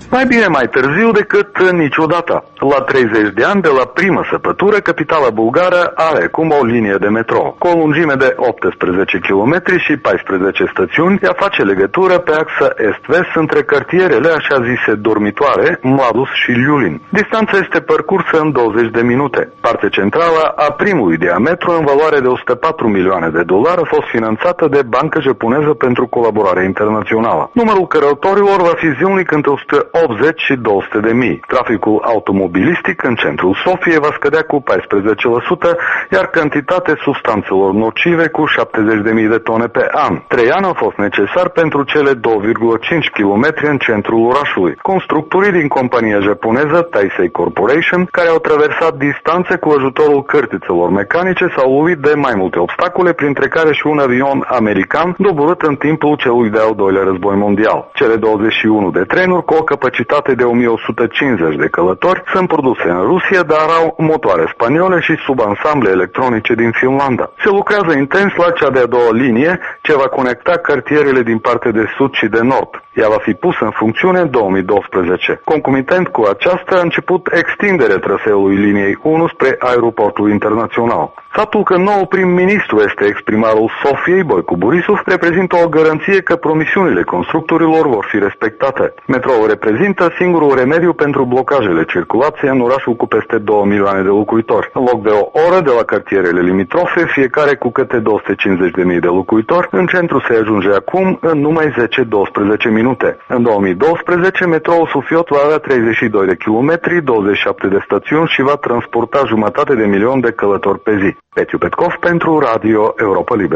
Mai bine mai târziu decât niciodată. La 30 de ani de la primă săpătură, capitala bulgară are acum o linie de metrou. Cu o lungime de 18 km și 14 stațiuni, ea face legătură pe axa est-vest între cartierele așa zise dormitoare, Mladus și Liulin. Distanța este parcursă în 20 de minute. Partea centrală a primului diametru, în valoare de $104 milioane, a fost finanțată de Banca Japoneză pentru Colaborare Internațională. Numărul călătorilor va fi zilnic între 180 și 200 de mii. Traficul automobilistic în centrul Sofiei va scădea cu 14%, iar cantitatea substanțelor nocive cu 70.000 de tone pe an. 3 ani au fost necesari pentru cele 2,5 km în centrul orașului. Constructorii din compania japoneză Taisei Corporation, care au traversat distanțe cu ajutorul cărtițelor mecanice, s-au lovit de mai multe obstacole, printre care și un avion american doborât în timpul celui de-al doilea război mondial. Cele 21 de trenuri cu o capacitate de 1150 de călători sunt produse în Rusia, dar au motoare spaniole și subansamble electronice din Finlanda. Se lucrează intens la cea de-a doua linie, ce va conecta cartierele din partea de sud și de nord. Ea va fi pusă în funcțiune în 2012. Concomitent cu aceasta a început extinderea traseului liniei 1 spre aeroportul internațional. Faptul că noul prim-ministru este ex-primarul Sofiei, Boicu Borisov, reprezintă o garanție că promisiunile constructorilor vor fi respectate. Metroul reprezintă singurul remediu pentru blocajele circulației în orașul cu peste 2 milioane de locuitori. În loc de o oră de la cartierele limitrofe, fiecare cu câte 250.000 de locuitori, în centru se ajunge acum în numai 10-12 minute. În 2012, metroul Sofiot va avea 32 de kilometri, 27 de stațiuni și va transporta 500.000 de călători pe zi. Petiu Petkov pentru Radio Europa Liberă.